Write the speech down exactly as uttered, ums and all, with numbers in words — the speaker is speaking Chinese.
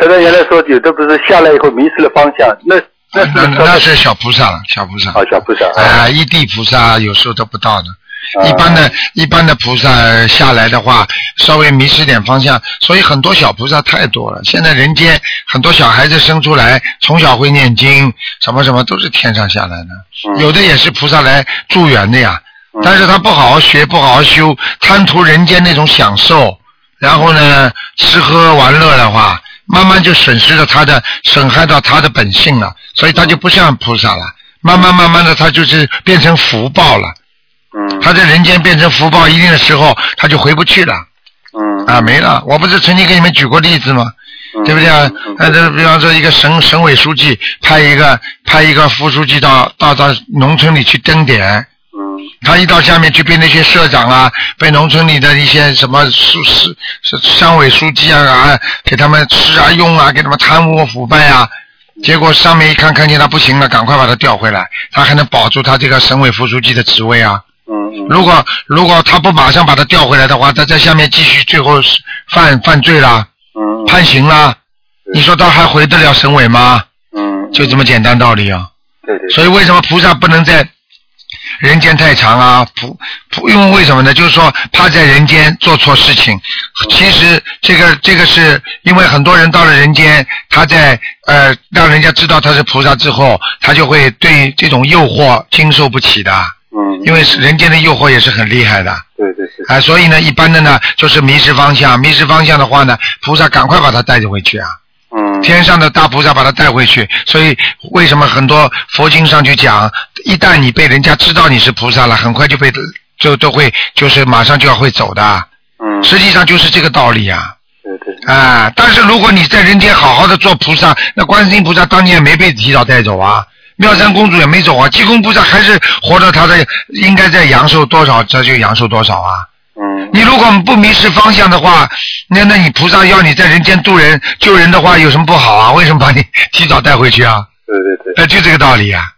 可是原来说有的不是下来以后迷失了方向，那那是那那是小菩萨了，小菩萨。 啊，小菩萨。 啊，一地菩萨有时候都不到的。一般的、一般的菩萨下来的话，稍微迷失点方向，所以很多小菩萨太多了。现在人间很多小孩子生出来，从小会念经，什么什么都是天上下来的，嗯、有的也是菩萨来助缘的呀。嗯、但是他不好好学，不好好修，贪图人间那种享受，然后呢，吃喝玩乐的话，慢慢就损失了他的，损害到他的本性了，所以他就不像菩萨了。慢慢慢慢的，他就是变成福报了。嗯，他在人间变成福报一定的时候，他就回不去了。嗯，啊，没了。我不是曾经给你们举过例子吗？嗯、对不对啊？呃、嗯，比方说一个省省委书记派一个派一个副书记到到到农村里去登点。嗯，他一到下面去被那些社长啊，被农村里的一些什么书是是乡委书记啊啊，给他们吃啊用啊，给他们贪污腐败啊。结果上面一看，看见他不行了，赶快把他调回来，他还能保住他这个省委副书记的职位啊。如果如果他不马上把他调回来的话，他在下面继续最后犯犯罪了，嗯，判刑了，你说他还回得了省委吗？嗯，就这么简单道理啊。对对。所以为什么菩萨不能在人间太长啊？菩菩，因为为什么呢？就是说怕在人间做错事情。其实这个这个是因为很多人到了人间，他在呃让人家知道他是菩萨之后，他就会对这种诱惑经受不起的。嗯，因为人间的诱惑也是很厉害的。对对对。啊、呃，所以呢，一般的呢，就是迷失方向。迷失方向的话呢，菩萨赶快把他带回去啊。嗯。天上的大菩萨把他带回去，所以为什么很多佛经上去讲，一旦你被人家知道你是菩萨了，很快就被就都会就是马上就要会走的。嗯。实际上就是这个道理啊。对对。啊、呃，但是如果你在人间好好的做菩萨，那观世音菩萨当年也没被提早带走啊。妙山公主也没走啊，济公菩萨还是活着，他的应该在阳寿多少，这就阳寿多少啊。嗯。你如果不迷失方向的话，那那你菩萨要你在人间渡人救人的话，有什么不好啊？为什么把你提早带回去啊？对对对。那就这个道理啊。